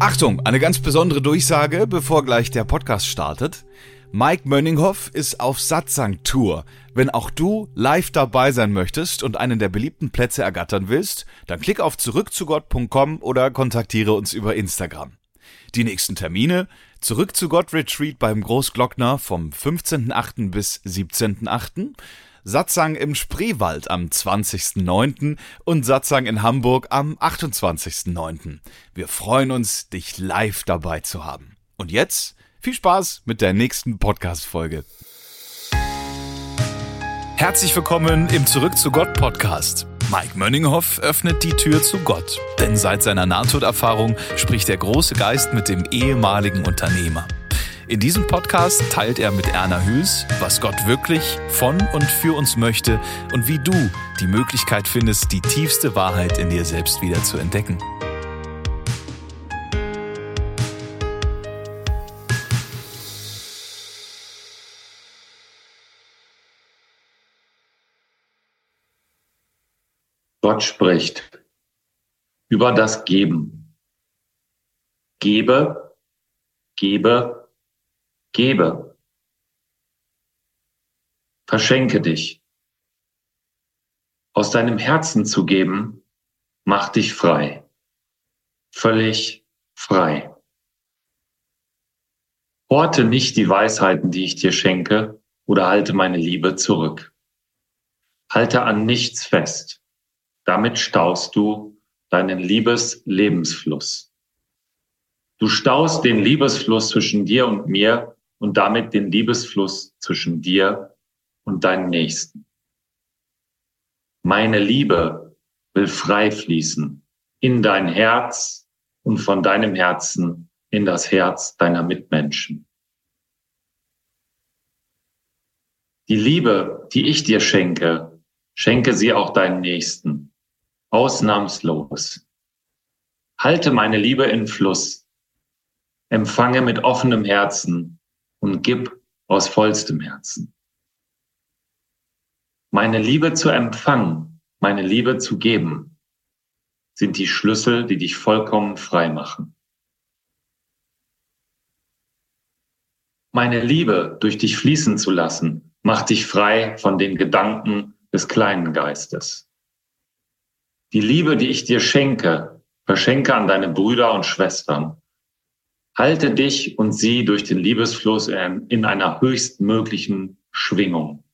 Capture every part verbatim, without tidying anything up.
Achtung, eine ganz besondere Durchsage, bevor gleich der Podcast startet. Mike Mönninghoff ist auf Satsang-Tour. Wenn auch du live dabei sein möchtest und einen der beliebten Plätze ergattern willst, dann klick auf zurück zu Gott punkt com oder kontaktiere uns über Instagram. Die nächsten Termine: Zurück zu Gott Retreat beim Großglockner vom fünfzehnten achten bis siebzehnten achten, Satsang im Spreewald am zwanzigsten neunten und Satsang in Hamburg am achtundzwanzigsten neunten Wir freuen uns, dich live dabei zu haben. Und jetzt viel Spaß mit der nächsten Podcast-Folge. Herzlich willkommen im Zurück zu Gott Podcast. Mike Mönninghoff öffnet die Tür zu Gott, denn seit seiner Nahtoderfahrung spricht der große Geist mit dem ehemaligen Unternehmer. In diesem Podcast teilt er mit Erna Hüls, was Gott wirklich von und für uns möchte und wie du die Möglichkeit findest, die tiefste Wahrheit in dir selbst wieder zu entdecken. Gott spricht über das Geben. Gebe, gebe, gebe. Verschenke dich. Aus deinem Herzen zu geben, macht dich frei. Völlig frei. Horte nicht die Weisheiten, die ich dir schenke, oder halte meine Liebe zurück. Halte an nichts fest. Damit staust du deinen Liebes-Lebensfluss. Du staust den Liebesfluss zwischen dir und mir und damit den Liebesfluss zwischen dir und deinem Nächsten. Meine Liebe will frei fließen in dein Herz und von deinem Herzen in das Herz deiner Mitmenschen. Die Liebe, die ich dir schenke, schenke sie auch deinen Nächsten. Ausnahmslos. Halte meine Liebe in Fluss. Empfange mit offenem Herzen und gib aus vollstem Herzen. Meine Liebe zu empfangen, meine Liebe zu geben, sind die Schlüssel, die dich vollkommen frei machen. Meine Liebe durch dich fließen zu lassen, macht dich frei von den Gedanken des kleinen Geistes. Die Liebe, die ich dir schenke, verschenke an deine Brüder und Schwestern. Halte dich und sie durch den Liebesfluss in einer höchstmöglichen Schwingung.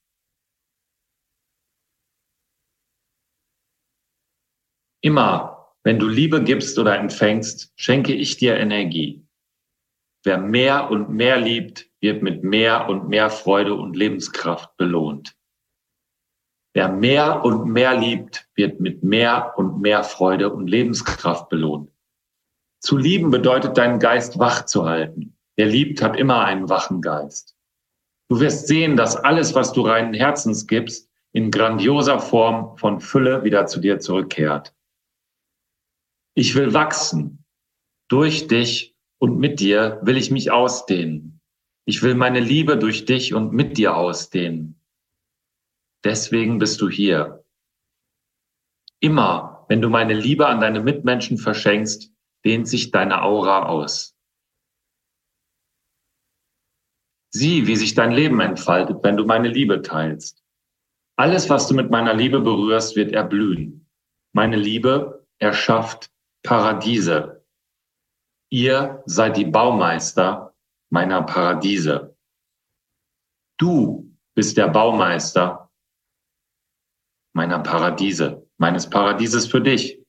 Immer, wenn du Liebe gibst oder empfängst, schenke ich dir Energie. Wer mehr und mehr liebt, wird mit mehr und mehr Freude und Lebenskraft belohnt. Wer mehr und mehr liebt, wird mit mehr und mehr Freude und Lebenskraft belohnt. Zu lieben bedeutet, deinen Geist wach zu halten. Wer liebt, hat immer einen wachen Geist. Du wirst sehen, dass alles, was du reinen Herzens gibst, in grandioser Form von Fülle wieder zu dir zurückkehrt. Ich will wachsen. Durch dich und mit dir will ich mich ausdehnen. Ich will meine Liebe durch dich und mit dir ausdehnen. Deswegen bist du hier. Immer, wenn du meine Liebe an deine Mitmenschen verschenkst, dehnt sich deine Aura aus. Sieh, wie sich dein Leben entfaltet, wenn du meine Liebe teilst. Alles, was du mit meiner Liebe berührst, wird erblühen. Meine Liebe erschafft Paradiese. Ihr seid die Baumeister meiner Paradiese. Du bist der Baumeister meiner Paradiese, meines Paradieses für dich.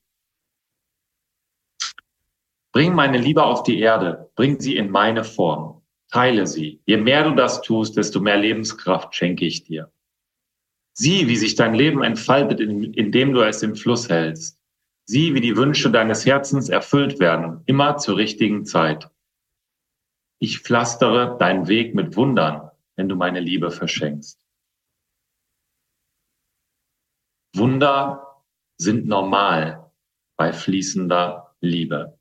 Bring meine Liebe auf die Erde, bring sie in meine Form, teile sie. Je mehr du das tust, desto mehr Lebenskraft schenke ich dir. Sieh, wie sich dein Leben entfaltet, indem du es im Fluss hältst. Sieh, wie die Wünsche deines Herzens erfüllt werden, immer zur richtigen Zeit. Ich pflastere deinen Weg mit Wundern, wenn du meine Liebe verschenkst. Wunder sind normal bei fließender Liebe.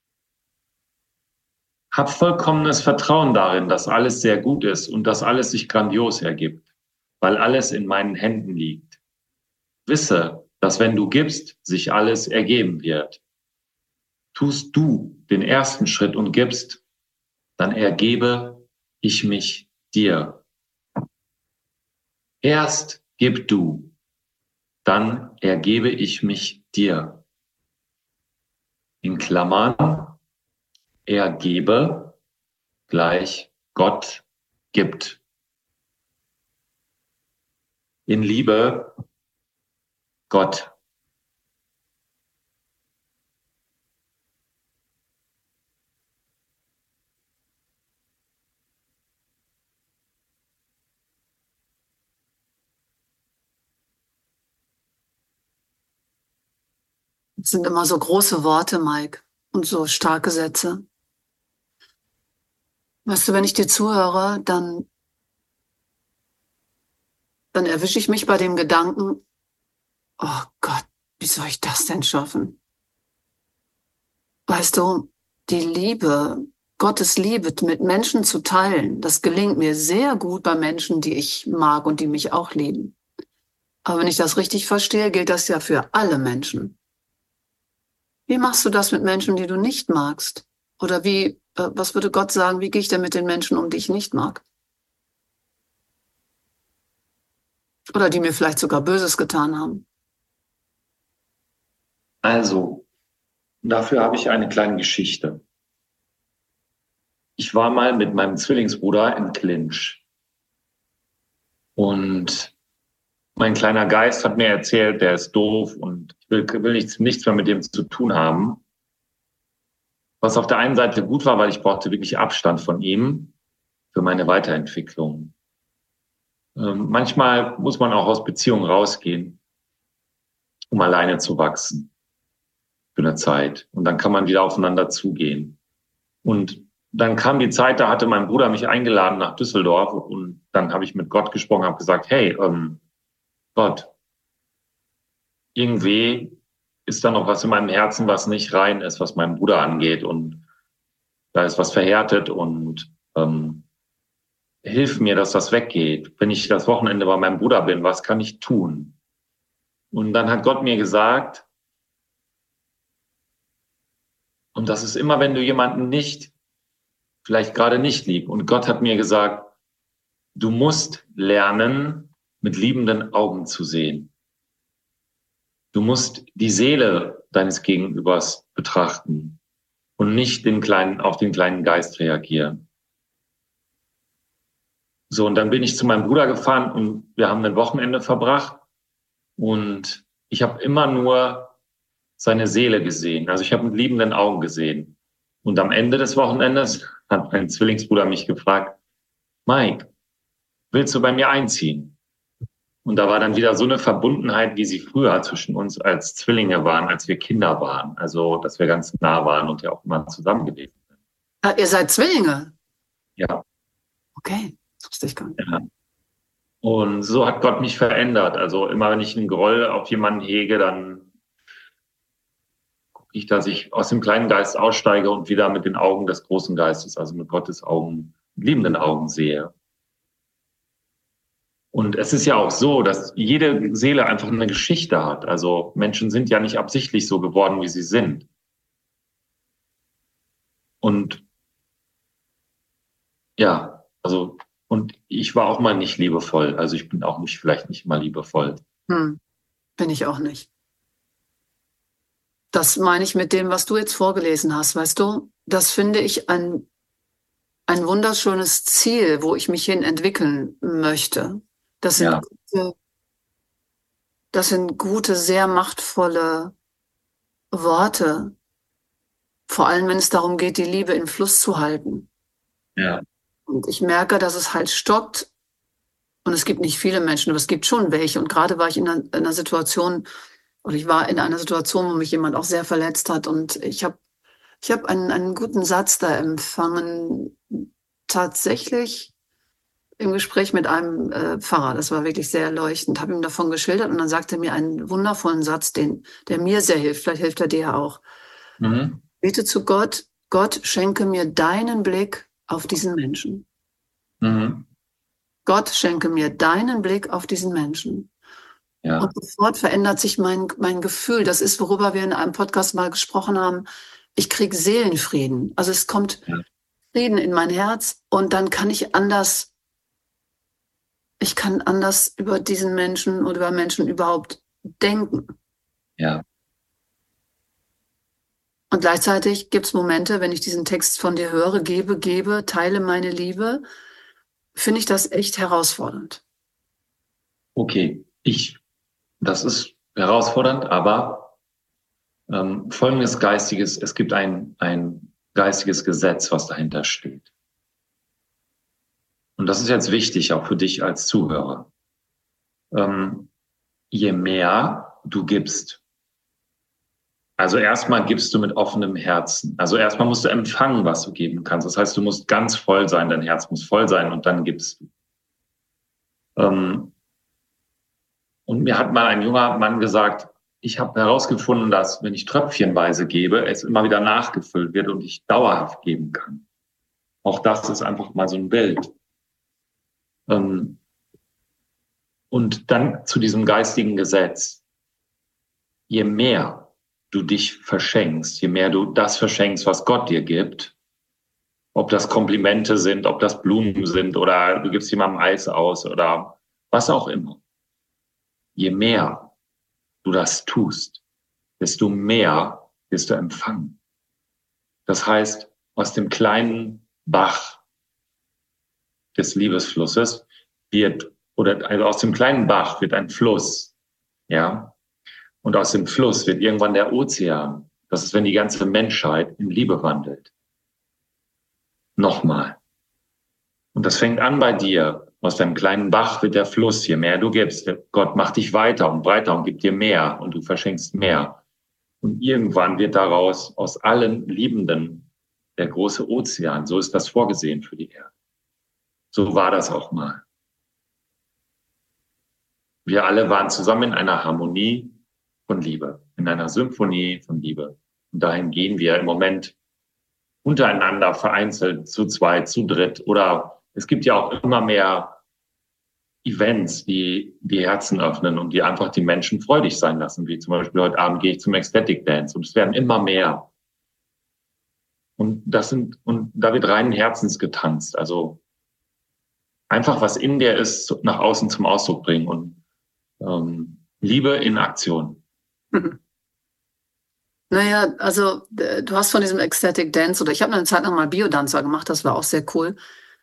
Hab vollkommenes Vertrauen darin, dass alles sehr gut ist und dass alles sich grandios ergibt, weil alles in meinen Händen liegt. Wisse, dass wenn du gibst, sich alles ergeben wird. tust du den ersten Schritt und gibst, dann ergebe ich mich dir. Erst gib du, dann ergebe ich mich dir. In Klammern, ergebe gleich Gott gibt. In Liebe, Gott. Das sind immer so große Worte, Mike, und so starke Sätze. Weißt du, wenn ich dir zuhöre, dann, dann erwische ich mich bei dem Gedanken, oh Gott, wie soll ich das denn schaffen? Weißt du, die Liebe, Gottes Liebe mit Menschen zu teilen, das gelingt mir sehr gut bei Menschen, die ich mag und die mich auch lieben. Aber wenn ich das richtig verstehe, gilt das ja für alle Menschen. Wie machst du das mit Menschen, die du nicht magst? Oder wie, äh, was würde Gott sagen, wie gehe ich denn mit den Menschen um, die ich nicht mag? Oder die mir vielleicht sogar Böses getan haben? Also, dafür habe ich eine kleine Geschichte. Ich war mal mit meinem Zwillingsbruder in Clinch. Und mein kleiner Geist hat mir erzählt, der ist doof und ich will, will nichts, nichts mehr mit dem zu tun haben. Was auf der einen Seite gut war, weil ich brauchte wirklich Abstand von ihm für meine Weiterentwicklung. Ähm, manchmal muss man auch aus Beziehungen rausgehen, um alleine zu wachsen für eine Zeit. Und dann kann man wieder aufeinander zugehen. Und dann kam die Zeit, da hatte mein Bruder mich eingeladen nach Düsseldorf und dann habe ich mit Gott gesprochen, habe gesagt, hey, ähm, Gott, irgendwie ist da noch was in meinem Herzen, was nicht rein ist, was meinen Bruder angeht und da ist was verhärtet und ähm, hilf mir, dass das weggeht. Wenn ich das Wochenende bei meinem Bruder bin, was kann ich tun? Und dann hat Gott mir gesagt, und das ist immer, wenn du jemanden nicht, vielleicht gerade nicht lieb. Und Gott hat mir gesagt, du musst lernen, mit liebenden Augen zu sehen. Du musst die Seele deines Gegenübers betrachten und nicht den kleinen, auf den kleinen Geist reagieren. So, und dann bin ich zu meinem Bruder gefahren und wir haben ein Wochenende verbracht und ich habe immer nur seine Seele gesehen. Also ich habe mit liebenden Augen gesehen. Und am Ende des Wochenendes hat mein Zwillingsbruder mich gefragt, Mike, willst du bei mir einziehen? Und da war dann wieder so eine Verbundenheit, wie sie früher zwischen uns als Zwillinge waren, als wir Kinder waren. Also, dass wir ganz nah waren und ja auch immer zusammen gewesen sind. Ah, ihr seid Zwillinge? Ja. Okay, das wusste ich gar nicht. Ja. Und so hat Gott mich verändert. Also immer, wenn ich einen Groll auf jemanden hege, dann gucke ich, dass ich aus dem kleinen Geist aussteige und wieder mit den Augen des großen Geistes, also mit Gottes Augen, liebenden Augen sehe. Und es ist ja auch so, dass jede Seele einfach eine Geschichte hat. Also Menschen sind ja nicht absichtlich so geworden, wie sie sind. Und ja, also, und ich war auch mal nicht liebevoll. Also ich bin auch nicht, vielleicht nicht mal liebevoll. Hm, bin ich auch nicht. Das meine ich mit dem, was du jetzt vorgelesen hast, weißt du? Das finde ich ein, ein wunderschönes Ziel, wo ich mich hin entwickeln möchte. Das sind, Ja. gute, das sind gute, sehr machtvolle Worte. Vor allem, wenn es darum geht, die Liebe in Fluss zu halten. Ja. Und ich merke, dass es halt stockt. Und es gibt nicht viele Menschen, aber es gibt schon welche. Und gerade war ich in einer, in einer Situation, oder ich war in einer Situation, wo mich jemand auch sehr verletzt hat. Und ich habe ich hab einen, einen guten Satz da empfangen, tatsächlich im Gespräch mit einem äh, Pfarrer. Das war wirklich sehr erleuchtend. Habe ihm davon geschildert und dann sagte er mir einen wundervollen Satz, den, der mir sehr hilft. Vielleicht hilft er dir ja auch. Mhm. Bete zu Gott, Gott, schenke mir deinen Blick auf diesen Menschen. Mhm. Gott, schenke mir deinen Blick auf diesen Menschen. Ja. Und sofort verändert sich mein, mein Gefühl. Das ist, worüber wir in einem Podcast mal gesprochen haben. ich kriege Seelenfrieden. Also es kommt Ja. Frieden in mein Herz und dann kann ich anders, ich kann anders über diesen Menschen oder über Menschen überhaupt denken. Ja. Und gleichzeitig gibt es Momente, wenn ich diesen Text von dir höre, gebe, gebe, teile meine Liebe, finde ich das echt herausfordernd. Okay, ich, das ist herausfordernd, aber ähm, folgendes geistiges, es gibt ein, ein geistiges Gesetz, was dahinter steht. Und das ist jetzt wichtig, auch für dich als Zuhörer. Ähm, je mehr du gibst, also erstmal gibst du mit offenem Herzen. Also erstmal musst du empfangen, was du geben kannst. Das heißt, du musst ganz voll sein, dein Herz muss voll sein und dann gibst du. Ähm, und mir hat mal ein junger Mann gesagt, ich habe herausgefunden, dass wenn ich tröpfchenweise gebe, es immer wieder nachgefüllt wird und ich dauerhaft geben kann. Auch das ist einfach mal so ein Bild. Ähm, und dann zu diesem geistigen Gesetz. Je mehr du dich verschenkst, je mehr du das verschenkst, was Gott dir gibt, ob das Komplimente sind, ob das Blumen sind oder du gibst jemandem Eis aus oder was auch immer. Je mehr du das tust, desto mehr wirst du empfangen. Das heißt, aus dem kleinen Bach des Liebesflusses wird, oder also aus dem kleinen Bach wird ein Fluss, ja, und aus dem Fluss wird irgendwann der Ozean. Das ist, wenn die ganze Menschheit in Liebe wandelt. Nochmal. Und das fängt an bei dir. Aus deinem kleinen Bach wird der Fluss. Je mehr du gibst, Gott macht dich weiter und breiter und gibt dir mehr und du verschenkst mehr. Und irgendwann wird daraus aus allen Liebenden der große Ozean. So ist das vorgesehen für die Erde. So war das auch mal. Wir alle waren zusammen in einer Harmonie von Liebe, in einer Symphonie von Liebe. Und dahin gehen wir im Moment untereinander, vereinzelt, zu zweit, zu dritt. Oder es gibt ja auch immer mehr Events, die die Herzen öffnen und die einfach die Menschen freudig sein lassen. Wie zum Beispiel heute Abend gehe ich zum Ecstatic Dance und es werden immer mehr. Und das sind, und da wird reinen Herzens getanzt. Also einfach was in dir ist, nach außen zum Ausdruck bringen und ähm, Liebe in Aktion. Mhm. Naja, also äh, du hast von diesem Ecstatic Dance, oder ich habe eine Zeit lang mal Biodanzer gemacht, das war auch sehr cool.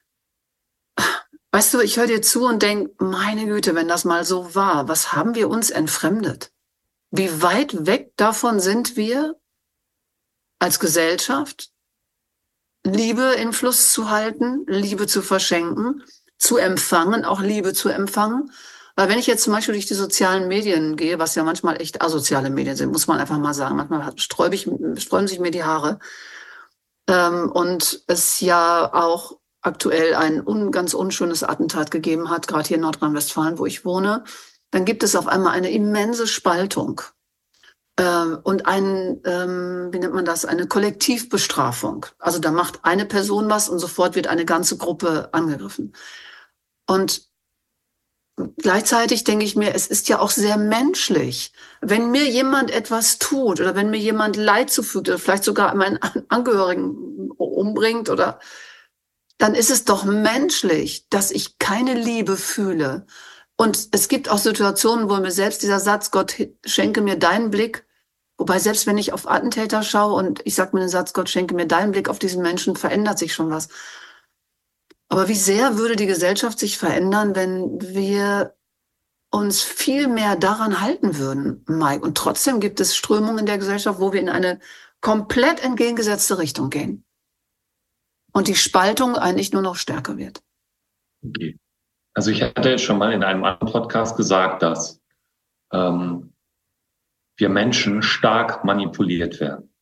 Weißt du, ich höre dir zu und denke, meine Güte, wenn das mal so war, was haben wir uns entfremdet? Wie weit weg davon sind wir als Gesellschaft, Liebe in Fluss zu halten, Liebe zu verschenken, zu empfangen, auch Liebe zu empfangen? Weil wenn ich jetzt zum Beispiel durch die sozialen Medien gehe, was ja manchmal echt asoziale Medien sind, muss man einfach mal sagen, manchmal sträube ich, sträuben sich mir die Haare. Ähm, und es ja auch aktuell ein un, ganz unschönes Attentat gegeben hat, gerade hier in Nordrhein-Westfalen, wo ich wohne, dann gibt es auf einmal eine immense Spaltung äh, und ein, ähm, wie nennt man das, eine Kollektivbestrafung. Also da macht eine Person was und sofort wird eine ganze Gruppe angegriffen. Und gleichzeitig denke ich mir, es ist ja auch sehr menschlich. Wenn mir jemand etwas tut oder wenn mir jemand Leid zufügt oder vielleicht sogar meinen Angehörigen umbringt oder, dann ist es doch menschlich, dass ich keine Liebe fühle. Und es gibt auch Situationen, wo mir selbst dieser Satz, Gott schenke mir deinen Blick, wobei selbst wenn ich auf Attentäter schaue und ich sage mir den Satz, Gott schenke mir deinen Blick auf diesen Menschen, verändert sich schon was. Aber wie sehr würde die Gesellschaft sich verändern, wenn wir uns viel mehr daran halten würden, Mike? Und trotzdem gibt es Strömungen in der Gesellschaft, wo wir in eine komplett entgegengesetzte Richtung gehen. Und die Spaltung eigentlich nur noch stärker wird. Okay. Also ich hatte schon mal in einem anderen Podcast gesagt, dass ähm, wir Menschen stark manipuliert werden.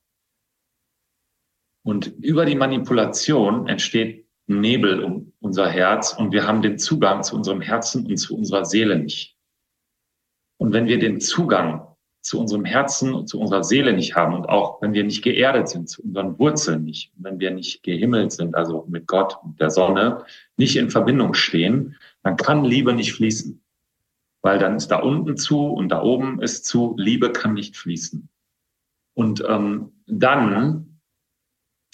Und über die Manipulation entsteht Nebel um unser Herz und wir haben den Zugang zu unserem Herzen und zu unserer Seele nicht. Und wenn wir den Zugang zu unserem Herzen und zu unserer Seele nicht haben und auch wenn wir nicht geerdet sind, zu unseren Wurzeln nicht, wenn wir nicht gehimmelt sind, also mit Gott und der Sonne, nicht in Verbindung stehen, dann kann Liebe nicht fließen. Weil dann ist da unten zu und da oben ist zu, Liebe kann nicht fließen. Und ähm, dann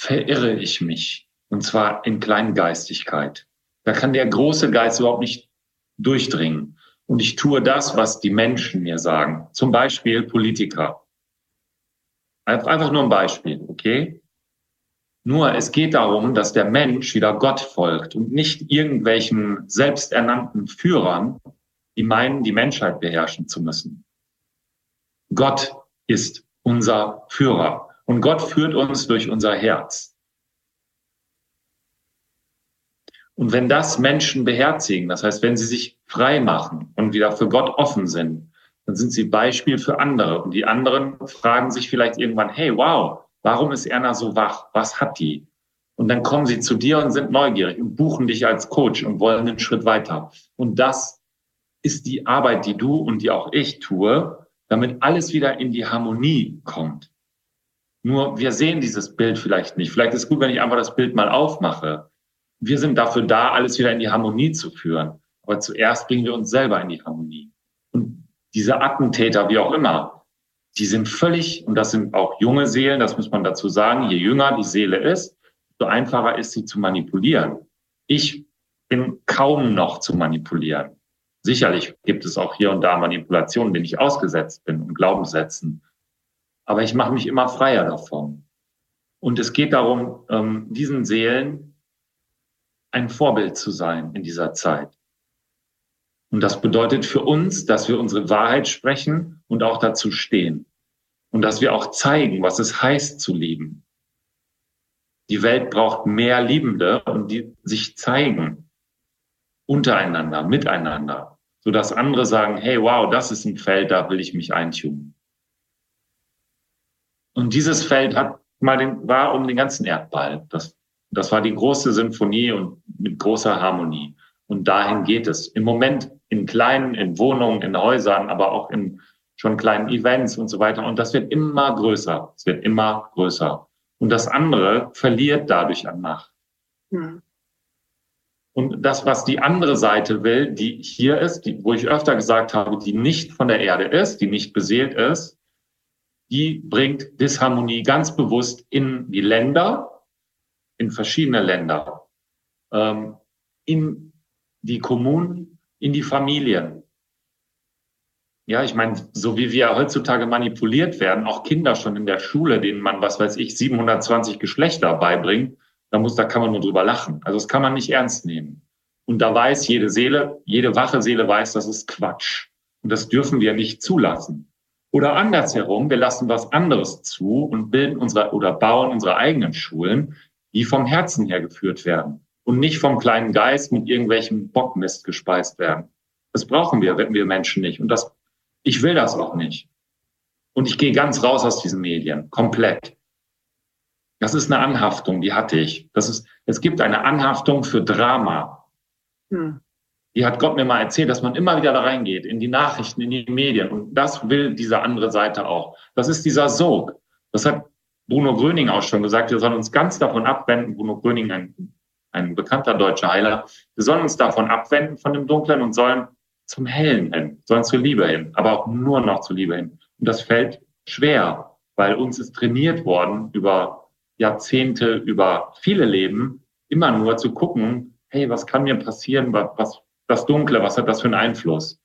verirre ich mich. Und zwar in Kleingeistigkeit. Da kann der große Geist überhaupt nicht durchdringen. Und ich tue das, was die Menschen mir sagen. Zum Beispiel Politiker. Einfach nur ein Beispiel, okay? Nur es geht darum, dass der Mensch wieder Gott folgt und nicht irgendwelchen selbsternannten Führern, die meinen, die Menschheit beherrschen zu müssen. Gott ist unser Führer und Gott führt uns durch unser Herz. Und wenn das Menschen beherzigen, das heißt, wenn sie sich frei machen und wieder für Gott offen sind, dann sind sie Beispiel für andere. Und die anderen fragen sich vielleicht irgendwann, hey, wow, warum ist Erna so wach? Was hat die? Und dann kommen sie zu dir und sind neugierig und buchen dich als Coach und wollen einen Schritt weiter. Und das ist die Arbeit, die du und die auch ich tue, damit alles wieder in die Harmonie kommt. Nur wir sehen dieses Bild vielleicht nicht. Vielleicht ist es gut, wenn ich einfach das Bild mal aufmache. Wir sind dafür da, alles wieder in die Harmonie zu führen. Aber zuerst bringen wir uns selber in die Harmonie. Und diese Attentäter, wie auch immer, die sind völlig, und das sind auch junge Seelen, das muss man dazu sagen, je jünger die Seele ist, desto einfacher ist sie zu manipulieren. Ich bin kaum noch zu manipulieren. Sicherlich gibt es auch hier und da Manipulationen, denen ich ausgesetzt bin und Glaubenssätzen. Aber ich mache mich immer freier davon. Und es geht darum, diesen Seelen ein Vorbild zu sein in dieser Zeit. Und das bedeutet für uns, dass wir unsere Wahrheit sprechen und auch dazu stehen. Und dass wir auch zeigen, was es heißt zu lieben. Die Welt braucht mehr Liebende und die sich zeigen. Untereinander, miteinander. Sodass andere sagen, hey, wow, das ist ein Feld, da will ich mich eintunen. Und dieses Feld hat mal den, war um den ganzen Erdball. Das, das war die große Sinfonie und mit großer Harmonie. Und dahin geht es. Im Moment in kleinen, in Wohnungen, in Häusern, aber auch in schon kleinen Events und so weiter. Und das wird immer größer. Es wird immer größer. Und das andere verliert dadurch an Macht. Mhm. Und das, was die andere Seite will, die hier ist, die, wo ich öfter gesagt habe, die nicht von der Erde ist, die nicht beseelt ist, die bringt Disharmonie ganz bewusst in die Länder, in verschiedene Länder, ähm, in die Kommunen, in die Familien. Ja, ich meine, so wie wir heutzutage manipuliert werden, auch Kinder schon in der Schule, denen man, was weiß ich, siebenhundertzwanzig Geschlechter beibringt, da muss, da kann man nur drüber lachen. Also das kann man nicht ernst nehmen. Und da weiß jede Seele, jede wache Seele weiß, das ist Quatsch. Und das dürfen wir nicht zulassen. Oder andersherum, wir lassen was anderes zu und bilden unsere oder bauen unsere eigenen Schulen, die vom Herzen her geführt werden und nicht vom kleinen Geist mit irgendwelchem Bockmist gespeist werden. Das brauchen wir, wir Menschen nicht. Und das, ich will das auch nicht. Und ich gehe ganz raus aus diesen Medien, komplett. Das ist eine Anhaftung, die hatte ich. Das ist, es gibt eine Anhaftung für Drama. Hm. Die hat Gott mir mal erzählt, dass man immer wieder da reingeht, in die Nachrichten, in die Medien. Und das will diese andere Seite auch. Das ist dieser Sog. Das hat Bruno Gröning auch schon gesagt. Wir sollen uns ganz davon abwenden. Bruno Gröning, ein, ein bekannter deutscher Heiler. Wir sollen uns davon abwenden, von dem Dunklen, und sollen zum Hellen hin, sollen zur Liebe hin, aber auch nur noch zur Liebe hin. Und das fällt schwer, weil uns ist trainiert worden, über Jahrzehnte, über viele Leben, immer nur zu gucken, hey, was kann mir passieren, was, was das Dunkle, was hat das für einen Einfluss?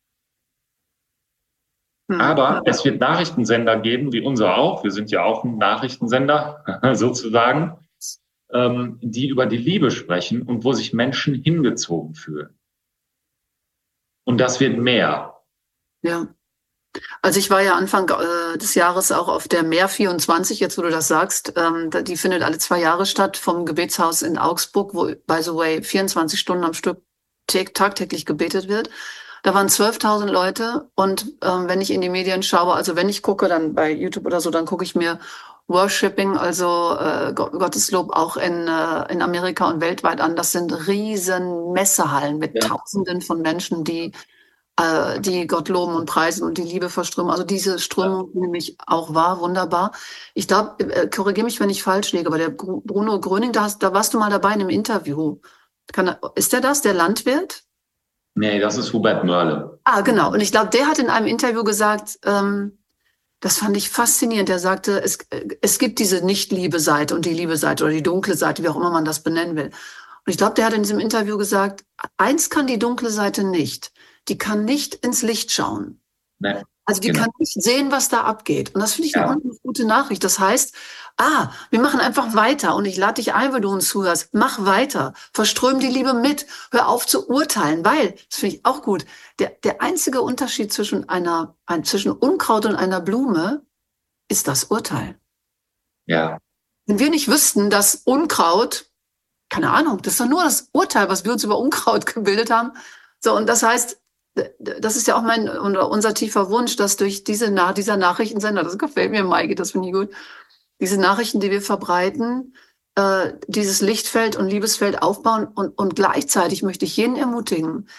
Hm. Aber es wird Nachrichtensender geben, wie unser auch, wir sind ja auch ein Nachrichtensender sozusagen, ähm, die über die Liebe sprechen und wo sich Menschen hingezogen fühlen. Und das wird mehr. Ja. Also ich war ja Anfang äh, des Jahres auch auf der Meer vierundzwanzig, jetzt wo du das sagst. Ähm, die findet alle zwei Jahre statt vom Gebetshaus in Augsburg, wo, by the way, vierundzwanzig Stunden am Stück tagtäglich gebetet wird. Da waren zwölftausend Leute. Und ähm, wenn ich in die Medien schaue, also wenn ich gucke, dann bei YouTube oder so, dann gucke ich mir Worshipping, also äh, Gotteslob auch in, äh, in Amerika und weltweit an. Das sind riesen Messehallen mit ja. Tausenden von Menschen, die äh, die Gott loben und preisen und die Liebe verströmen. Also diese Strömung ja. nehme ich auch wahr, wunderbar. Ich glaube, äh, korrigiere mich, wenn ich falsch liege, aber der Bruno Gröning, da, hast, da warst du mal dabei in einem Interview. Kann, ist der das, der Landwirt? Nee, das ist Hubert Mörle. Ah, genau. Und ich glaube, der hat in einem Interview gesagt, ähm, Das fand ich faszinierend. Er sagte, es, es gibt diese Nicht-Liebe-Seite und die Liebe-Seite oder die dunkle Seite, wie auch immer man das benennen will. Und ich glaube, der hat in diesem Interview gesagt, eins kann die dunkle Seite nicht. Die kann nicht ins Licht schauen. Nee, also die genau. kann nicht sehen, was da abgeht. Und das finde ich Ja. eine unglaublich gute Nachricht. Das heißt, ah, wir machen einfach weiter. Und ich lade dich ein, wenn du uns zuhörst. Mach weiter. Verström die Liebe mit. Hör auf zu urteilen. Weil, das finde ich auch gut, der, der einzige Unterschied zwischen einer, ein, zwischen Unkraut und einer Blume ist das Urteil. Ja. Wenn wir nicht wüssten, dass Unkraut, keine Ahnung, das ist doch nur das Urteil, was wir uns über Unkraut gebildet haben. So, und das heißt, das ist ja auch mein, unser tiefer Wunsch, dass durch diese, dieser Nachrichtensender, das gefällt mir, Maike, das finde ich gut, diese Nachrichten, die wir verbreiten, äh, dieses Lichtfeld und Liebesfeld aufbauen und, und gleichzeitig möchte ich jeden ermutigen,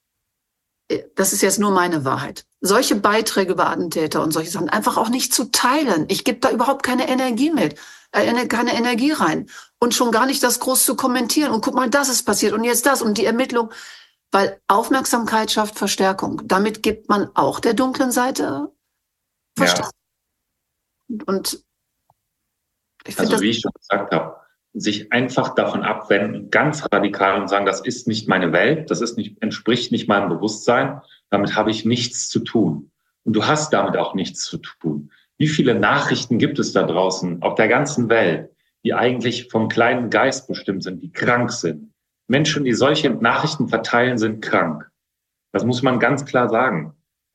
das ist jetzt nur meine Wahrheit, solche Beiträge über Attentäter und solche Sachen einfach auch nicht zu teilen. Ich gebe da überhaupt keine Energie mit, äh, keine Energie rein und schon gar nicht das groß zu kommentieren und guck mal, das ist passiert und jetzt das und die Ermittlung. Weil Aufmerksamkeit schafft Verstärkung. Damit gibt man auch der dunklen Seite Verstärkung. Ja. Und ich finde, also wie ich schon gesagt habe, sich einfach davon abwenden, ganz radikal und sagen, das ist nicht meine Welt, das ist nicht, entspricht nicht meinem Bewusstsein, damit habe ich nichts zu tun. Und du hast damit auch nichts zu tun. Wie viele Nachrichten gibt es da draußen auf der ganzen Welt, die eigentlich vom kleinen Geist bestimmt sind, die krank sind? Menschen, die solche Nachrichten verteilen, sind krank. Das muss man ganz klar sagen.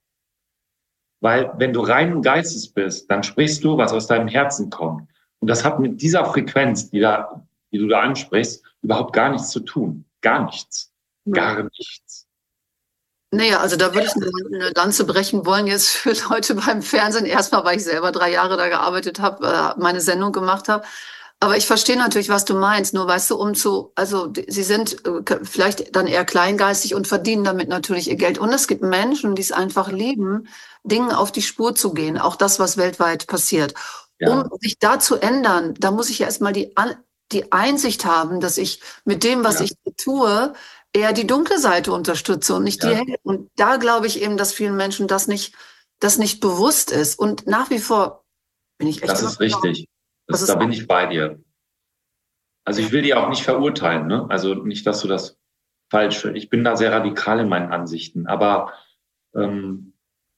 Weil wenn du reinen Geistes bist, dann sprichst du, was aus deinem Herzen kommt. Und das hat mit dieser Frequenz, die, da, die du da ansprichst, überhaupt gar nichts zu tun. Gar nichts. Gar nichts. Naja, also da würde ich eine, eine Lanze brechen wollen jetzt für Leute beim Fernsehen. Erstmal, weil ich selber drei Jahre da gearbeitet habe, meine Sendung gemacht habe. Aber ich verstehe natürlich, was du meinst. Nur weißt du, um zu, also sie sind vielleicht dann eher kleingeistig und verdienen damit natürlich ihr Geld. Und es gibt Menschen, die es einfach lieben, Dingen auf die Spur zu gehen. Auch das, was weltweit passiert. Ja. Um sich da zu ändern, da muss ich ja erstmal die, die Einsicht haben, dass ich mit dem, was ja. ich tue, eher die dunkle Seite unterstütze und nicht ja. die helle. Und da glaube ich eben, dass vielen Menschen das nicht, das nicht bewusst ist. Und nach wie vor bin ich echt. Das ist richtig. Das, da bin ich bei dir. Also ich will die auch nicht verurteilen, ne? Also nicht, dass du das falsch, ich bin da sehr radikal in meinen Ansichten, aber ähm,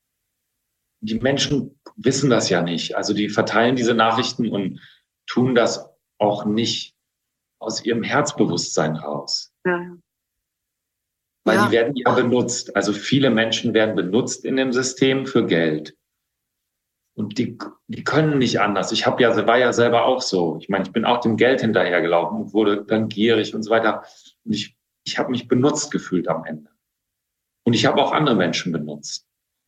die Menschen wissen das ja nicht. Also die verteilen diese Nachrichten und tun das auch nicht aus ihrem Herzbewusstsein raus. Ja. Weil ja. die werden ja benutzt. Also viele Menschen werden benutzt in dem System für Geld. Und die, die können nicht anders. Ich habe ja, war ja selber auch so. Ich meine, ich bin auch dem Geld hinterhergelaufen und wurde dann gierig und so weiter. Und ich, ich habe mich benutzt gefühlt am Ende. Und ich habe auch andere Menschen benutzt.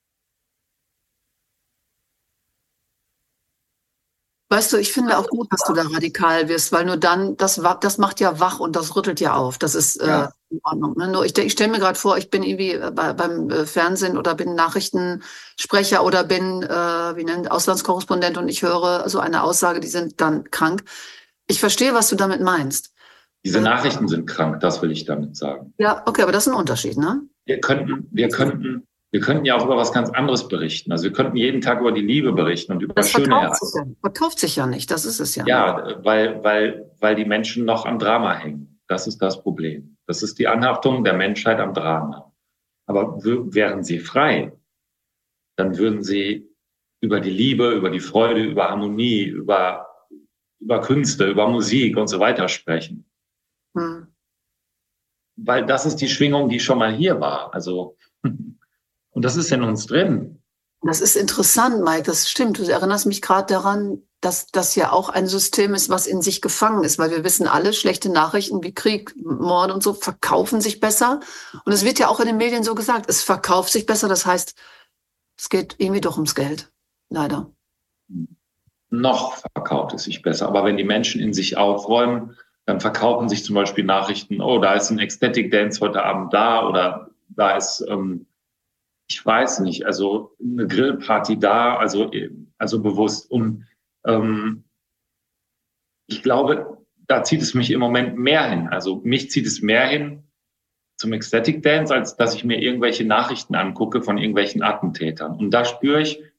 Weißt du, ich finde auch gut, dass du da radikal wirst, weil nur dann, das, das macht ja wach und das rüttelt ja auf. Das ist ja. äh, in Ordnung. Ne? Nur ich, ich stelle mir gerade vor, ich bin irgendwie bei, beim Fernsehen oder bin Nachrichtensprecher oder bin äh, wie nennt Auslandskorrespondent und ich höre so eine Aussage, die sind dann krank. Ich verstehe, was du damit meinst. Diese äh, Nachrichten sind krank, das will ich damit sagen. Ja, okay, aber das ist ein Unterschied, ne? Wir könnten, wir könnten Wir könnten ja auch über was ganz anderes berichten. Also wir könnten jeden Tag über die Liebe berichten und über das schöne Ereignisse. Das verkauft sich ja nicht, das ist es ja. Ja, weil, weil, weil die Menschen noch am Drama hängen. Das ist das Problem. Das ist die Anhaftung der Menschheit am Drama. Aber wären sie frei, dann würden sie über die Liebe, über die Freude, über Harmonie, über, über Künste, über Musik und so weiter sprechen. Hm. Weil das ist die Schwingung, die schon mal hier war. Also und das ist in uns drin. Das ist interessant, Mike, das stimmt. Du erinnerst mich gerade daran, dass das ja auch ein System ist, was in sich gefangen ist, weil wir wissen alle, schlechte Nachrichten wie Krieg, Mord und so verkaufen sich besser. Und es wird ja auch in den Medien so gesagt, es verkauft sich besser. Das heißt, es geht irgendwie doch ums Geld, leider. Noch verkauft es sich besser. Aber wenn die Menschen in sich aufräumen, dann verkaufen sich zum Beispiel Nachrichten, oh, da ist ein Ecstatic Dance heute Abend da oder da ist... Ähm, Ich weiß nicht, also eine Grillparty da, also also bewusst. Und ähm, ich glaube, da zieht es mich im Moment mehr hin. Also mich zieht es mehr hin zum Ecstatic Dance, als dass ich mir irgendwelche Nachrichten angucke von irgendwelchen Attentätern. Und da spüre ich,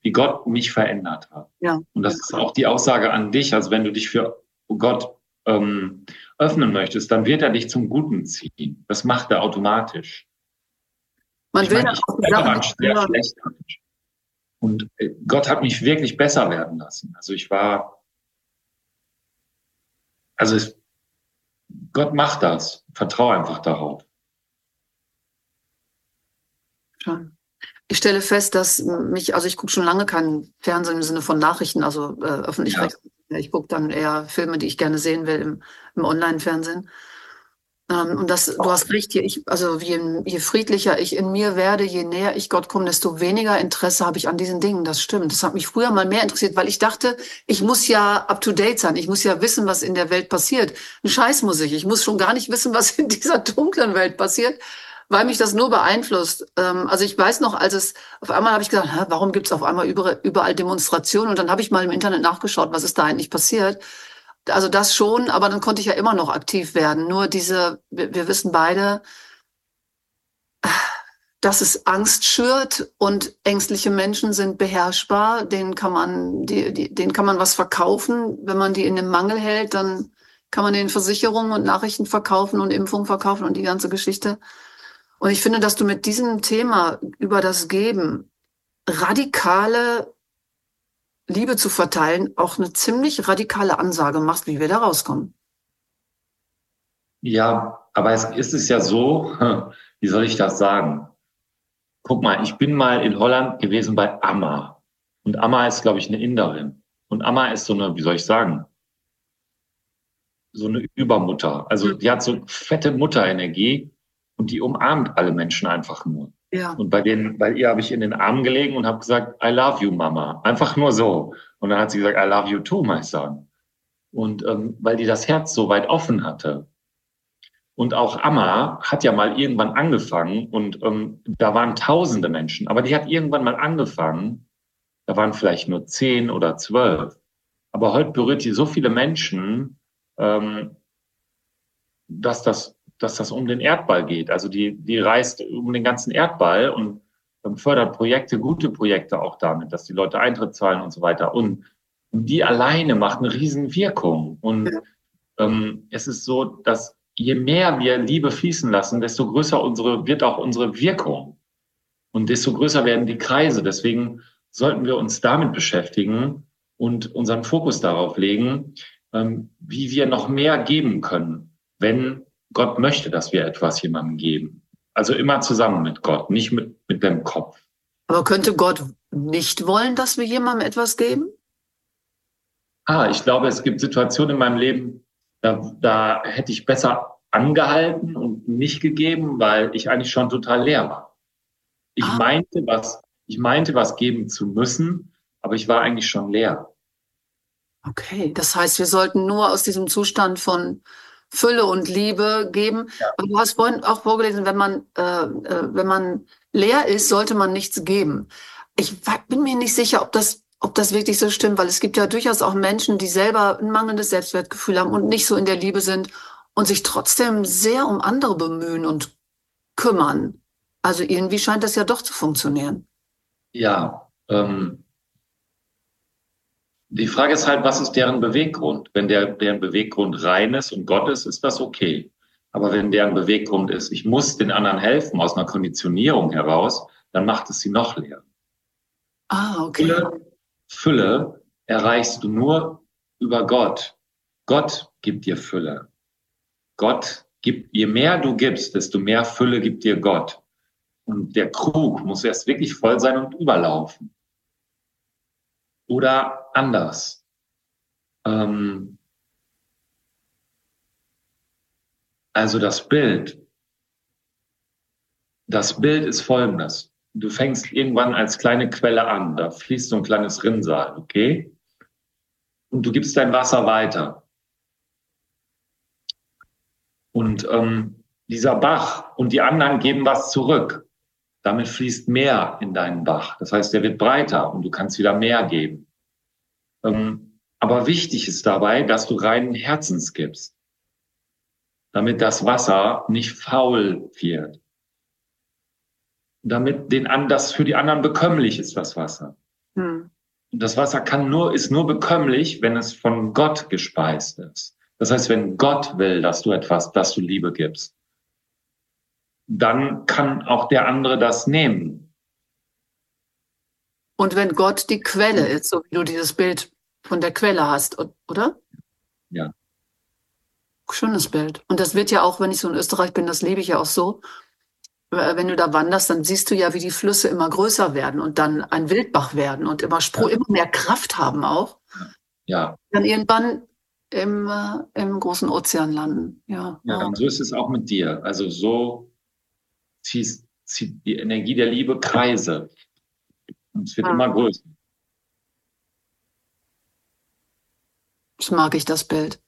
wie Gott mich verändert hat. Ja. Und das ist auch die Aussage an dich. Also wenn du dich für Gott ähm, öffnen möchtest, dann wird er dich zum Guten ziehen. Das macht er automatisch. Man ich will meine, ja ich auch selber war ein Sachen, sehr ja. schlechter Mensch. Und äh, Gott hat mich wirklich besser werden lassen. Also ich war, also es, Gott macht das. Vertraue einfach darauf. Schon. Ich stelle fest, dass mich, also ich gucke schon lange keinen Fernsehen im Sinne von Nachrichten, also äh, öffentlich-rechtlich. Ja. Ich gucke dann eher Filme, die ich gerne sehen will im, im Online-Fernsehen. Ähm, und das, du hast recht, je, ich, also je, je friedlicher ich in mir werde, je näher ich Gott komme, desto weniger Interesse habe ich an diesen Dingen. Das stimmt. Das hat mich früher mal mehr interessiert, weil ich dachte, ich muss ja up-to-date sein. Ich muss ja wissen, was in der Welt passiert. Ein Scheiß muss ich. Ich muss schon gar nicht wissen, was in dieser dunklen Welt passiert, weil mich das nur beeinflusst. Ähm, also ich weiß noch, als es, auf einmal habe ich gedacht, hä, warum gibt es auf einmal überall, überall Demonstrationen? Und dann habe ich mal im Internet nachgeschaut, was ist da eigentlich passiert. Also das schon, aber dann konnte ich ja immer noch aktiv werden. Nur diese, wir, wir wissen beide, dass es Angst schürt und ängstliche Menschen sind beherrschbar. Denen kann man, die, die, denen kann man was verkaufen. Wenn man die in den Mangel hält, dann kann man denen Versicherungen und Nachrichten verkaufen und Impfungen verkaufen und die ganze Geschichte. Und ich finde, dass du mit diesem Thema über das Geben radikale Liebe zu verteilen, auch eine ziemlich radikale Ansage machst, wie wir da rauskommen. Ja, aber es ist es ja so, wie soll ich das sagen? Guck mal, ich bin mal in Holland gewesen bei Amma. Und Amma ist, glaube ich, eine Inderin. Und Amma ist so eine, wie soll ich sagen, so eine Übermutter. Also die hat so fette Mutterenergie und die umarmt alle Menschen einfach nur. Ja. Und bei denen, bei ihr habe ich in den Armen gelegen und habe gesagt, I love you, Mama. Einfach nur so. Und dann hat sie gesagt, I love you too, my son. Und ähm, weil die das Herz so weit offen hatte. Und auch Amma hat ja mal irgendwann angefangen und ähm, da waren tausende Menschen. Aber die hat irgendwann mal angefangen, da waren vielleicht nur zehn oder zwölf. Aber heute berührt die so viele Menschen, ähm, dass das dass das um den Erdball geht. Also die, die reist um den ganzen Erdball und ähm, fördert Projekte, gute Projekte auch damit, dass die Leute Eintritt zahlen und so weiter. Und, und die alleine macht eine riesen Wirkung. Und ähm, es ist so, dass je mehr wir Liebe fließen lassen, desto größer unsere, wird auch unsere Wirkung. Und desto größer werden die Kreise. Deswegen sollten wir uns damit beschäftigen und unseren Fokus darauf legen, ähm, wie wir noch mehr geben können, wenn Gott möchte, dass wir etwas jemandem geben. Also immer zusammen mit Gott, nicht mit, mit dem Kopf. Aber könnte Gott nicht wollen, dass wir jemandem etwas geben? Ah, ich glaube, es gibt Situationen in meinem Leben, da, da hätte ich besser angehalten und nicht gegeben, weil ich eigentlich schon total leer war. Ich Ah. meinte, was, ich meinte, was geben zu müssen, aber ich war eigentlich schon leer. Okay, das heißt, wir sollten nur aus diesem Zustand von Fülle und Liebe geben. Ja. Aber du hast vorhin auch vorgelesen, wenn man, äh, äh, wenn man leer ist, sollte man nichts geben. Ich bin mir nicht sicher, ob das, ob das wirklich so stimmt, weil es gibt ja durchaus auch Menschen, die selber ein mangelndes Selbstwertgefühl haben und nicht so in der Liebe sind und sich trotzdem sehr um andere bemühen und kümmern. Also irgendwie scheint das ja doch zu funktionieren. Ja, ähm, die Frage ist halt, was ist deren Beweggrund? Wenn der, deren Beweggrund rein ist und Gott ist, ist das okay. Aber wenn deren Beweggrund ist, ich muss den anderen helfen aus einer Konditionierung heraus, dann macht es sie noch leer. Ah, okay. Fülle, Fülle erreichst du nur über Gott. Gott gibt dir Fülle. Gott gibt, je mehr du gibst, desto mehr Fülle gibt dir Gott. Und der Krug muss erst wirklich voll sein und überlaufen. Oder anders. Ähm, also das Bild. Das Bild ist folgendes. Du fängst irgendwann als kleine Quelle an. Da fließt so ein kleines Rinnsal, okay? Und du gibst dein Wasser weiter. Und ähm, dieser Bach und die anderen geben was zurück. Damit fließt mehr in deinen Bach. Das heißt, der wird breiter und du kannst wieder mehr geben. Ähm, aber wichtig ist dabei, dass du reinen Herzens gibst, damit das Wasser nicht faul wird. Damit den, das für die anderen bekömmlich ist, das Wasser. Hm. Das Wasser kann nur, ist nur bekömmlich, wenn es von Gott gespeist ist. Das heißt, wenn Gott will, dass du etwas, dass du Liebe gibst, dann kann auch der andere das nehmen. Und wenn Gott die Quelle ist, so wie du dieses Bild von der Quelle hast, oder? Ja. Schönes Bild. Und das wird ja auch, wenn ich so in Österreich bin, das lebe ich ja auch so, wenn du da wanderst, dann siehst du ja, wie die Flüsse immer größer werden und dann ein Wildbach werden und immer, Spru Ja. immer mehr Kraft haben auch. Ja. Dann irgendwann im, äh, im großen Ozean landen. Ja. Ja, und so ist es auch mit dir. Also so ziehst, zieht die Energie der Liebe Kreise. Und es wird Ja. immer größer. Das mag ich, das Bild.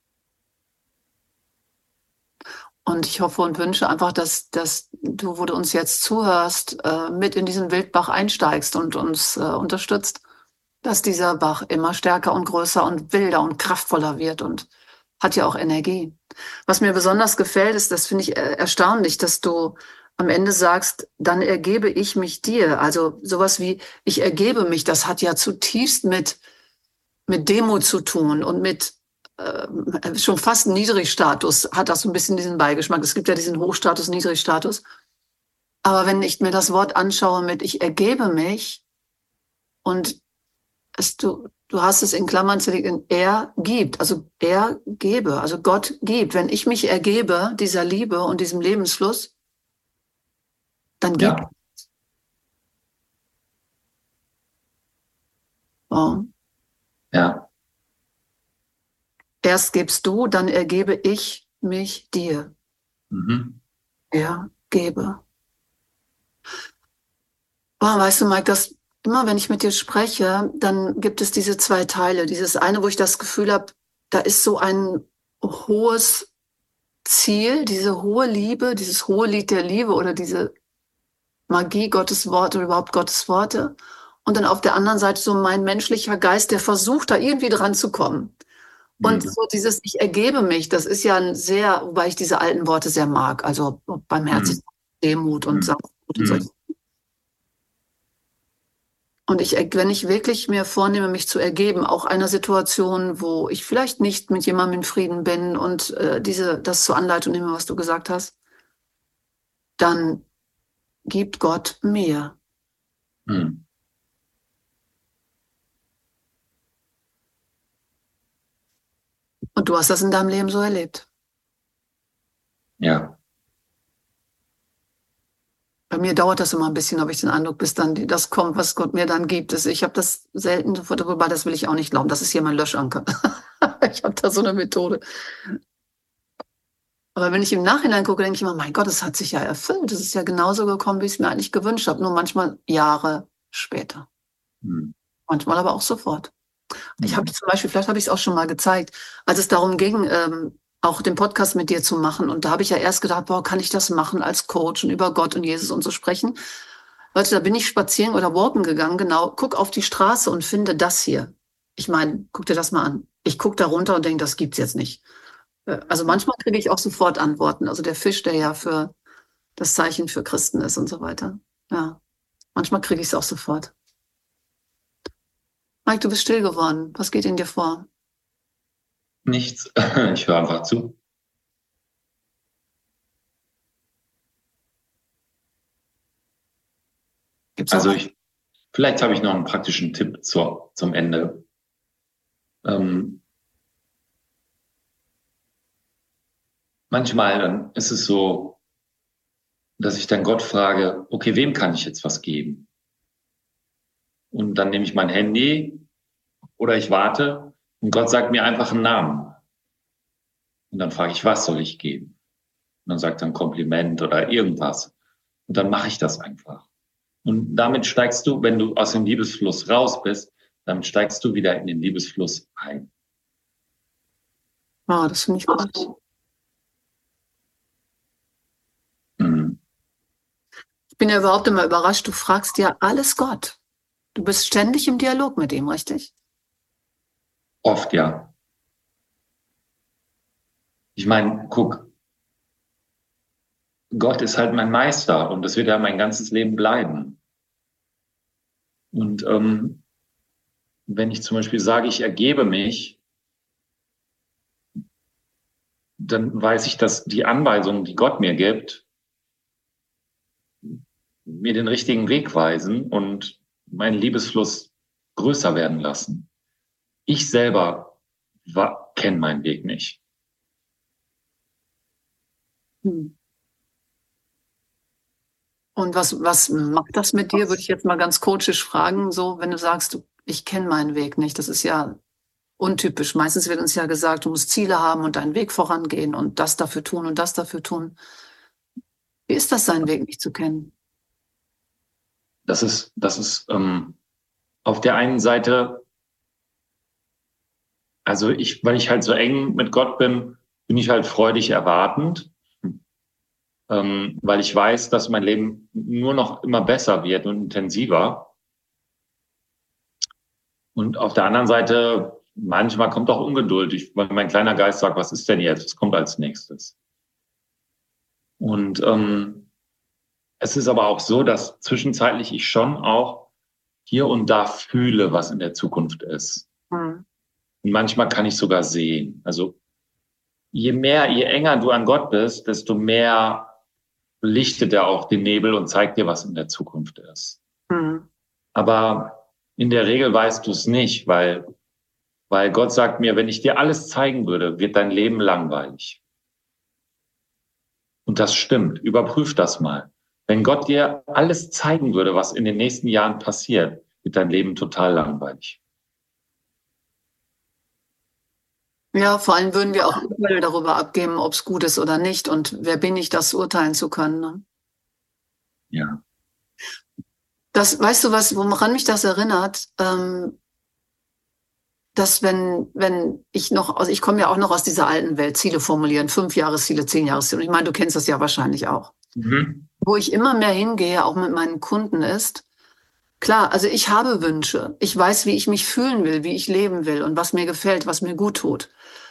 Und ich hoffe und wünsche einfach, dass, dass du, wo du uns jetzt zuhörst, äh, mit in diesen Wildbach einsteigst und uns äh, unterstützt, dass dieser Bach immer stärker und größer und wilder und kraftvoller wird und hat ja auch Energie. Was mir besonders gefällt, ist, das finde ich äh, erstaunlich, dass du am Ende sagst, dann ergebe ich mich dir. Also sowas wie, ich ergebe mich, das hat ja zutiefst mit, mit Demut zu tun und mit äh, schon fast Niedrigstatus, hat das so ein bisschen diesen Beigeschmack. Es gibt ja diesen Hochstatus, Niedrigstatus. Aber wenn ich mir das Wort anschaue mit, ich ergebe mich und es, du, du hast es in Klammern zerlegt, er gibt, also er gebe, also Gott gibt. Wenn ich mich ergebe dieser Liebe und diesem Lebensfluss, dann gibt Ja. es. Wow. Ja. Erst gibst du, dann ergebe ich mich dir. Mhm. Er gebe. Wow, weißt du, Mike, das immer, wenn ich mit dir spreche, dann gibt es diese zwei Teile. Dieses eine, wo ich das Gefühl habe, da ist so ein hohes Ziel, diese hohe Liebe, dieses hohe Lied der Liebe oder diese Magie Gottes Worte oder überhaupt Gottes Worte. Und dann auf der anderen Seite so mein menschlicher Geist, der versucht, da irgendwie dran zu kommen. Und Mhm. so dieses Ich ergebe mich, das ist ja ein sehr, wobei ich diese alten Worte sehr mag, also Barmherzigkeit, Demut und Mhm. Sanftmut und solche. Und ich, wenn ich wirklich mir vornehme, mich zu ergeben, auch einer Situation, wo ich vielleicht nicht mit jemandem in Frieden bin und äh, diese, das zur Anleitung nehme, was du gesagt hast, dann gibt Gott mir. Mhm. Und du hast das in deinem Leben so erlebt. Ja. Bei mir dauert das immer ein bisschen, habe ich den Eindruck, bis dann die, das kommt, was Gott mir dann gibt. Also ich habe das selten, wobei das will ich auch nicht glauben. Das ist hier mein Löschanker. Ich habe da so eine Methode. Aber wenn ich im Nachhinein gucke, denke ich immer, mein Gott, es hat sich ja erfüllt. Es ist ja genauso gekommen, wie ich es mir eigentlich gewünscht habe. Nur manchmal Jahre später. Mhm. Manchmal aber auch sofort. Ich Mhm. habe zum Beispiel, vielleicht habe ich es auch schon mal gezeigt, als es darum ging, ähm, auch den Podcast mit dir zu machen. Und da habe ich ja erst gedacht, boah, kann ich das machen als Coach und über Gott und Jesus und so sprechen? Leute, da bin ich spazieren oder walken gegangen, genau, guck auf die Straße und finde das hier. Ich meine, guck dir das mal an. Ich gucke da runter und denke, das gibt's jetzt nicht. Äh, Also manchmal kriege ich auch sofort Antworten. Also der Fisch, der ja für das Zeichen für Christen ist und so weiter. Ja, manchmal kriege ich es auch sofort. Mike, du bist still geworden. Was geht in dir vor? Nichts. Ich höre einfach zu. Gibt's Also auch ich, vielleicht habe ich noch einen praktischen Tipp zur, zum Ende. Ähm, manchmal dann ist es so, dass ich dann Gott frage, okay, wem kann ich jetzt was geben? Und dann nehme ich mein Handy oder ich warte und Gott sagt mir einfach einen Namen. Und dann frage ich, was soll ich geben? Und dann sagt er ein Kompliment oder irgendwas. Und dann mache ich das einfach. Und damit steigst du, wenn du aus dem Liebesfluss raus bist, damit steigst du wieder in den Liebesfluss ein. Ah, das finde ich gut. Mhm. Ich bin ja überhaupt immer überrascht. Du fragst ja alles Gott. Du bist ständig im Dialog mit ihm, richtig? Oft, ja. Ich meine, guck, Gott ist halt mein Meister und das wird ja mein ganzes Leben bleiben. Und ähm, wenn ich zum Beispiel sage, ich ergebe mich, dann weiß ich, dass die Anweisungen, die Gott mir gibt, mir den richtigen Weg weisen und meinen Liebesfluss größer werden lassen. Ich selber kenne meinen Weg nicht. Hm. Und was, was macht das mit dir, würde ich jetzt mal ganz coachisch fragen, so, wenn du sagst, du, ich kenne meinen Weg nicht. Das ist ja untypisch. Meistens wird uns ja gesagt, du musst Ziele haben und deinen Weg vorangehen und das dafür tun und das dafür tun. Wie ist das, seinen Weg nicht zu kennen? Das ist, das ist ähm, auf der einen Seite, also ich, weil ich halt so eng mit Gott bin, bin ich halt freudig erwartend, ähm, weil ich weiß, dass mein Leben nur noch immer besser wird und intensiver. Und auf der anderen Seite, manchmal kommt auch Ungeduld, ich, weil mein kleiner Geist sagt, was ist denn jetzt, was kommt als nächstes? Und ähm, es ist aber auch so, dass zwischenzeitlich ich schon auch hier und da fühle, was in der Zukunft ist. Mhm. Und manchmal kann ich sogar sehen. Also je mehr, je enger du an Gott bist, desto mehr lichtet er auch den Nebel und zeigt dir, was in der Zukunft ist. Mhm. Aber in der Regel weißt du es nicht, weil, weil Gott sagt mir, wenn ich dir alles zeigen würde, wird dein Leben langweilig. Und das stimmt. Überprüf das mal. Wenn Gott dir alles zeigen würde, was in den nächsten Jahren passiert, wird dein Leben total langweilig. Ja, vor allem würden wir auch Urteile darüber abgeben, ob es gut ist oder nicht. Und wer bin ich, das urteilen zu können? Ne? Ja. Das, weißt du was, woran mich das erinnert? Ähm, dass wenn, wenn ich noch, also ich komme ja auch noch aus dieser alten Welt, Ziele formulieren, fünf Jahresziele, zehn Jahresziele. Und ich meine, du kennst das ja wahrscheinlich auch. Mhm. Wo ich immer mehr hingehe, auch mit meinen Kunden, ist, klar, also ich habe Wünsche. Ich weiß, wie ich mich fühlen will, wie ich leben will und was mir gefällt, was mir gut tut.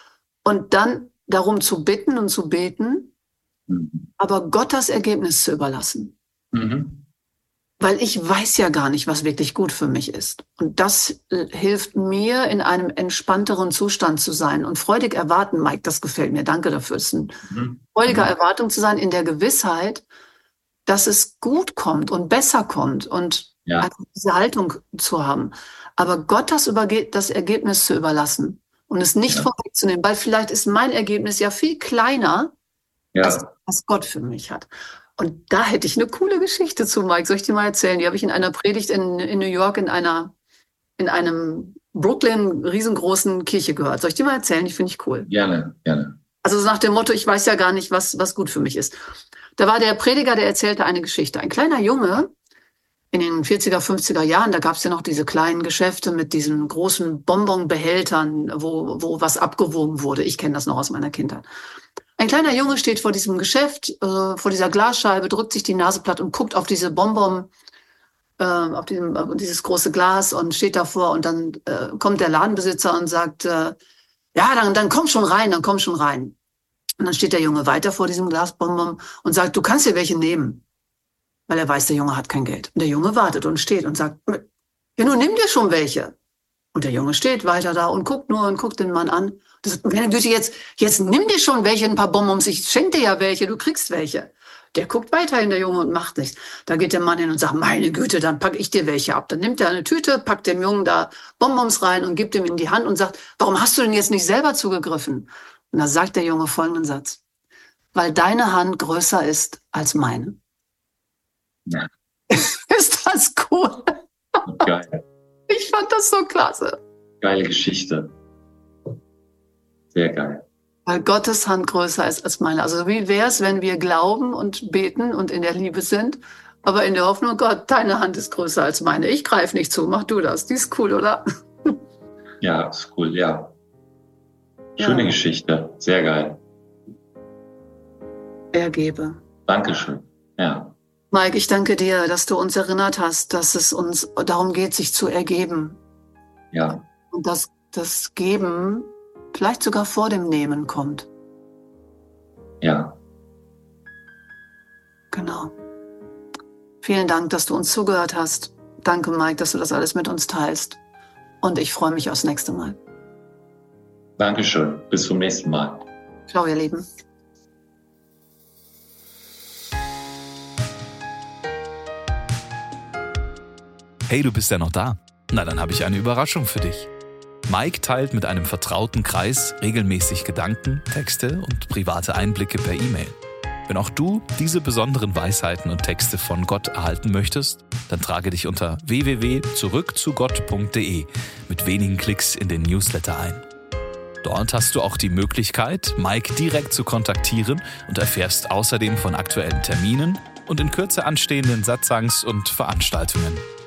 Und dann darum zu bitten und zu beten, mhm. aber Gott das Ergebnis zu überlassen. Mhm. Weil ich weiß ja gar nicht, was wirklich gut für mich ist. Und das hilft mir, in einem entspannteren Zustand zu sein und freudig erwarten. Mike, das gefällt mir. Danke dafür. Es ist eine mhm. freudige Erwartung zu sein, in der Gewissheit, dass es gut kommt und besser kommt und ja. also diese Haltung zu haben. Aber Gott das, Überge- das Ergebnis zu überlassen und es nicht ja. vorwegzunehmen, weil vielleicht ist mein Ergebnis ja viel kleiner, ja. als was Gott für mich hat. Und da hätte ich eine coole Geschichte zu, Mike. Soll ich dir mal erzählen? Die habe ich in einer Predigt in, in New York in einer, in einem Brooklyn riesengroßen Kirche gehört. Soll ich dir mal erzählen? Die finde ich cool. Gerne, gerne. Also so nach dem Motto, ich weiß ja gar nicht, was, was gut für mich ist. Da war der Prediger, der erzählte eine Geschichte. Ein kleiner Junge in den vierziger, fünfziger Jahren, da gab es ja noch diese kleinen Geschäfte mit diesen großen Bonbonbehältern, wo, wo was abgewogen wurde. Ich kenne das noch aus meiner Kindheit. Ein kleiner Junge steht vor diesem Geschäft, äh, vor dieser Glasscheibe, drückt sich die Nase platt und guckt auf diese Bonbon, äh, auf, diesem, auf dieses große Glas und steht davor. Und dann äh, kommt der Ladenbesitzer und sagt, äh, ja, dann, dann komm schon rein, dann komm schon rein. Und dann steht der Junge weiter vor diesem Glas Bonbon und sagt, du kannst dir welche nehmen. Weil er weiß, der Junge hat kein Geld. Und der Junge wartet und steht und sagt, ja, nun nimm dir schon welche. Und der Junge steht weiter da und guckt nur und guckt den Mann an. Das sagt, meine Güte, jetzt, jetzt nimm dir schon welche, ein paar Bonbons, ich schenke dir ja welche, du kriegst welche. Der guckt weiterhin, der Junge, und macht nichts. Da geht der Mann hin und sagt, meine Güte, dann pack ich dir welche ab. Dann nimmt er eine Tüte, packt dem Jungen da Bonbons rein und gibt ihm in die Hand und sagt, warum hast du denn jetzt nicht selber zugegriffen? Und da sagt der Junge folgenden Satz, weil deine Hand größer ist als meine. Ja. Ist das cool? Geil. Ich fand das so klasse. Geile Geschichte. Sehr geil. Weil Gottes Hand größer ist als meine. Also wie wäre es, wenn wir glauben und beten und in der Liebe sind, aber in der Hoffnung, Gott, deine Hand ist größer als meine. Ich greife nicht zu, mach du das. Die ist cool, oder? Ja, ist cool, ja. Schöne ja. Geschichte, sehr geil. Ergebe. Dankeschön, ja. Mike, ich danke dir, dass du uns erinnert hast, dass es uns darum geht, sich zu ergeben. Ja. Und dass das Geben vielleicht sogar vor dem Nehmen kommt. Ja. Genau. Vielen Dank, dass du uns zugehört hast. Danke, Mike, dass du das alles mit uns teilst. Und ich freue mich aufs nächste Mal. Dankeschön. Bis zum nächsten Mal. Ciao, ihr Lieben. Hey, du bist ja noch da? Na, dann habe ich eine Überraschung für dich. Mike teilt mit einem vertrauten Kreis regelmäßig Gedanken, Texte und private Einblicke per E-Mail. Wenn auch du diese besonderen Weisheiten und Texte von Gott erhalten möchtest, dann trage dich unter w w w punkt zurück zu gott punkt d e mit wenigen Klicks in den Newsletter ein. Dort hast du auch die Möglichkeit, Mike direkt zu kontaktieren und erfährst außerdem von aktuellen Terminen und in Kürze anstehenden Satzangs- und Veranstaltungen.